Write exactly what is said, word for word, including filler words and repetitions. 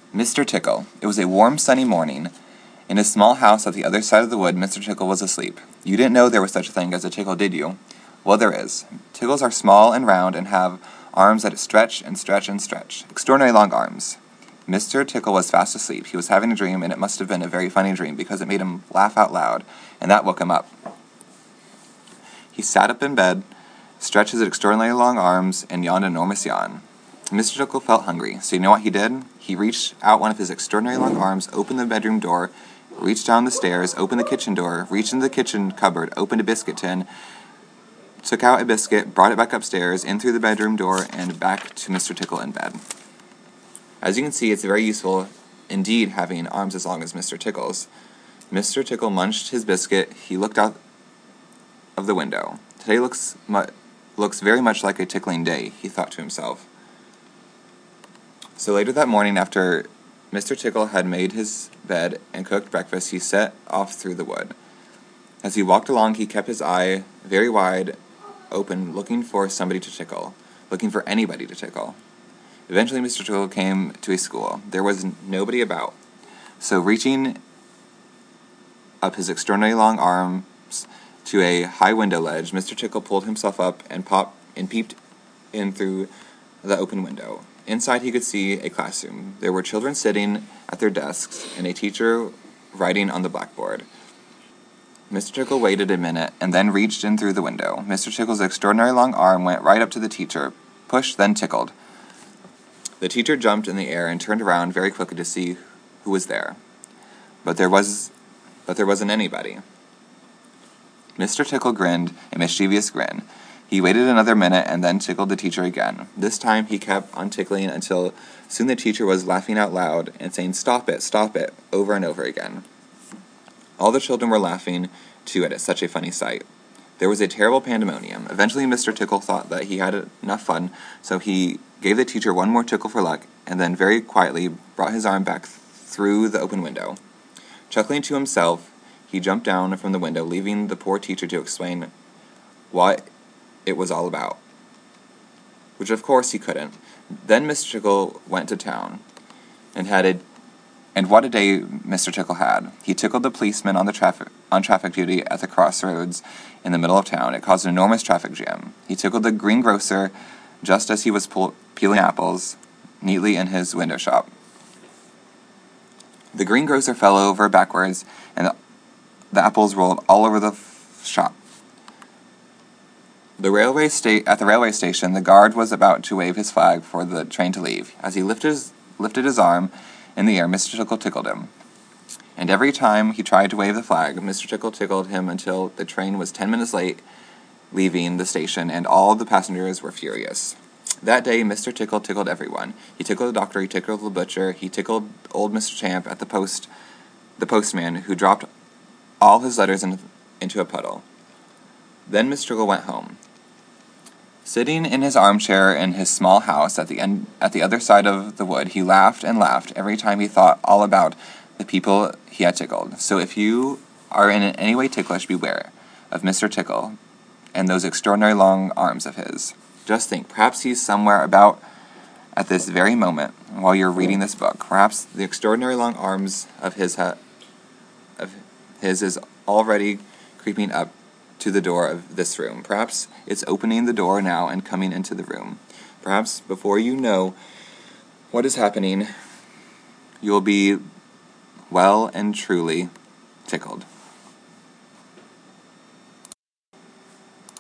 Mister Tickle. It was a warm, sunny morning. In his small house at the other side of the wood, Mister Tickle was asleep. You didn't know there was such a thing as a tickle, did you? Well, there is. Tickles are small and round and have arms that stretch and stretch and stretch. Extraordinary long arms. Mister Tickle was fast asleep. He was having a dream, and it must have been a very funny dream because it made him laugh out loud, and that woke him up. He sat up in bed, stretched his extraordinarily long arms, and yawned an enormous yawn. Mister Tickle felt hungry, so you know what he did? He reached out one of his extraordinarily long arms, opened the bedroom door, reached down the stairs, opened the kitchen door, reached into the kitchen cupboard, opened a biscuit tin, took out a biscuit, brought it back upstairs, in through the bedroom door, and back to Mister Tickle in bed. As you can see, it's very useful, indeed, having arms as long as Mister Tickle's. Mister Tickle munched his biscuit. He looked out of the window. Today looks mu- looks very much like a tickling day, he thought to himself. So later that morning, after Mister Tickle had made his bed and cooked breakfast, he set off through the wood. As he walked along, he kept his eye very wide open, looking for somebody to tickle, looking for anybody to tickle. Eventually, Mister Tickle came to a school. There was nobody about. So reaching up his extraordinarily long arms to a high window ledge, Mister Tickle pulled himself up and popped and peeped in through the open window. Inside, he could see a classroom. There were children sitting at their desks and a teacher writing on the blackboard. Mister Tickle waited a minute and then reached in through the window. Mister Tickle's extraordinarily long arm went right up to the teacher, pushed, then tickled. The teacher jumped in the air and turned around very quickly to see who was there. But there was, but there wasn't anybody. Mister Tickle grinned a mischievous grin. He waited another minute and then tickled the teacher again. This time he kept on tickling until soon the teacher was laughing out loud and saying, "Stop it, stop it," over and over again. All the children were laughing, too, at such a funny sight. There was a terrible pandemonium. Eventually Mister Tickle thought that he had enough fun, so he gave the teacher one more tickle for luck, and then very quietly brought his arm back through the open window. Chuckling to himself, he jumped down from the window, leaving the poor teacher to explain what it was all about, which of course he couldn't. Then Mister Tickle went to town, and had a and what a day Mister Tickle had. He tickled the policeman on the traffic on traffic duty at the crossroads in the middle of town. It caused an enormous traffic jam. He tickled the greengrocer just as he was pull- peeling apples neatly in his window shop. The greengrocer fell over backwards, and the, the apples rolled all over the f- shop. The railway sta- At the railway station, the guard was about to wave his flag for the train to leave. As he lifted his, lifted his arm in the air, Mister Tickle tickled him. And every time he tried to wave the flag, Mister Tickle tickled him until the train was ten minutes late leaving the station, and all the passengers were furious. That day, Mister Tickle tickled everyone. He tickled the doctor, he tickled the butcher, he tickled old Mister Champ at the post, the postman, who dropped all his letters in, into a puddle. Then Mister Tickle went home. Sitting in his armchair in his small house at the end, at the other side of the wood, he laughed and laughed every time he thought all about the people he had tickled. So if you are in any way ticklish, beware of Mister Tickle and those extraordinary long arms of his. Just think, perhaps he's somewhere about at this very moment while you're reading this book. Perhaps the extraordinary long arms of his ha- of his is already creeping up to the door of this room. Perhaps it's opening the door now and coming into the room. Perhaps before you know what is happening, you'll be well and truly tickled.